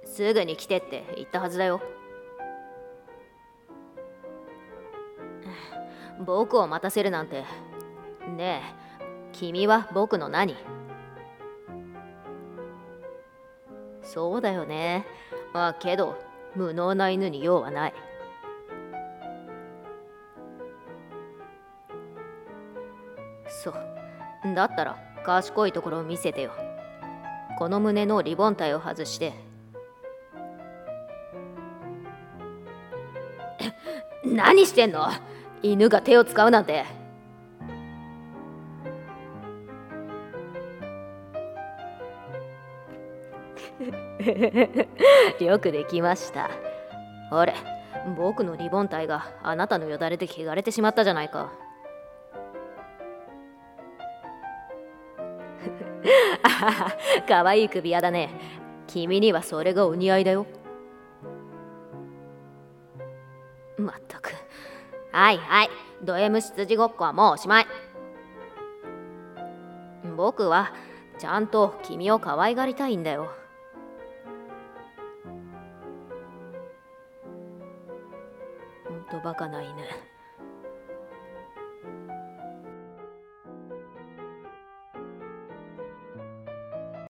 すぐに来てって言ったはずだよ。僕を待たせるなんて。ねえ、君は僕の何？そうだよね。けど無能な犬に用はない。そうだったら賢いところを見せてよ。この胸のリボン帯を外して。何してんの？犬が手を使うなんて。よくできました。あれ、僕のリボン帯があなたのよだれで汚れてしまったじゃないか。あはは、かわいい首輪だね。君にはそれがお似合いだよ。まったく。はいはい、ド M 羊ごっこはもうおしまい。僕はちゃんと君を可愛がりたいんだよ。ほんとバカな犬。